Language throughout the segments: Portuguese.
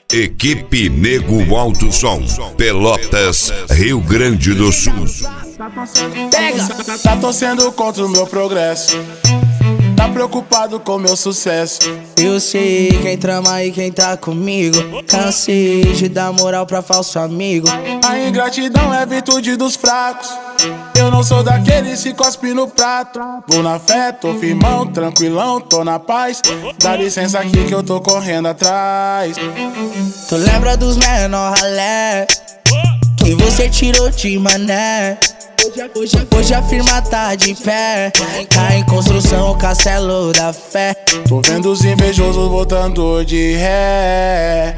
Equipe Nego Alto Som, Pelotas, Rio Grande do Sul. Tá torcendo contra o meu progresso, tá preocupado com meu sucesso. Eu sei quem trama e quem tá comigo. Cansei de dar moral pra falso amigo. A ingratidão é virtude dos fracos. Eu não sou daqueles que cospe no prato. Vou na fé, tô firmão, tranquilão, tô na paz. Dá licença aqui que eu tô correndo atrás. Tu lembra dos menor ralé que você tirou de mané? Hoje a firma tá de pé, tá em construção o castelo da fé. Tô vendo os invejosos voltando de ré.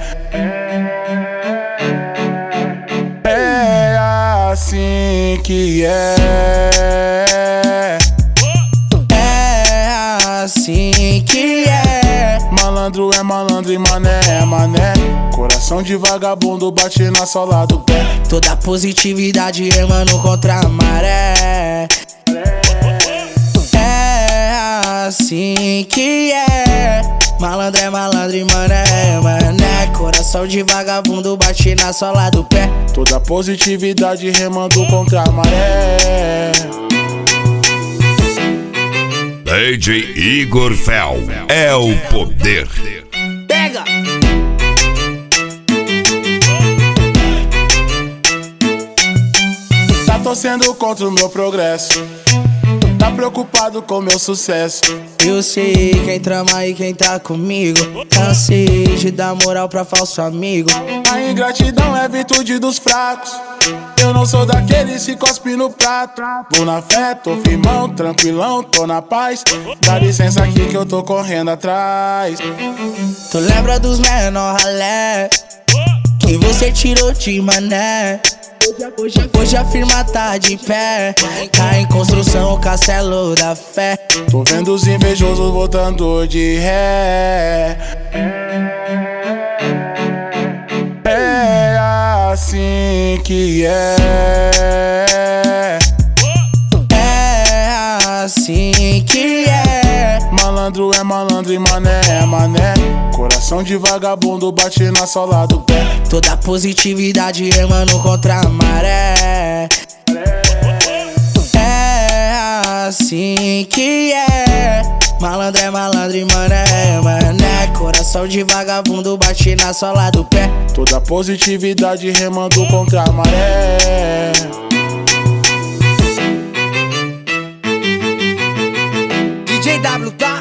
É assim que é. É assim que é. Malandro é malandro e mané é mané. Coração de vagabundo bate na sola do pé. Toda positividade remando contra a maré. É assim que é. Malandro é malandro e mané é mané. Coração de vagabundo bate na sola do pé. Toda positividade remando contra a maré. DJ Igor Fel é o poder. Pega! Tá torcendo contra o meu progresso, tá preocupado com meu sucesso. Eu sei quem trama e quem tá comigo. Cansei de dar moral pra falso amigo. A ingratidão é virtude dos fracos. Eu não sou daqueles que cospe no prato. Vou na fé, tô firmão, tranquilão, tô na paz. Dá licença aqui que eu tô correndo atrás. Tu lembra dos menor ralé que você tirou de mané? Hoje a firma tá de pé, tá em construção o castelo da fé. Tô vendo os invejosos voltando de ré. É assim que é. É assim que é. Malandro é malandro e mané é mané. Coração de vagabundo bate na sola do pé. Toda positividade remando contra a maré. É assim que é. Malandro é malandro e mané é mané. Coração de vagabundo bate na sola do pé. Toda positividade remando contra a maré. DJ WK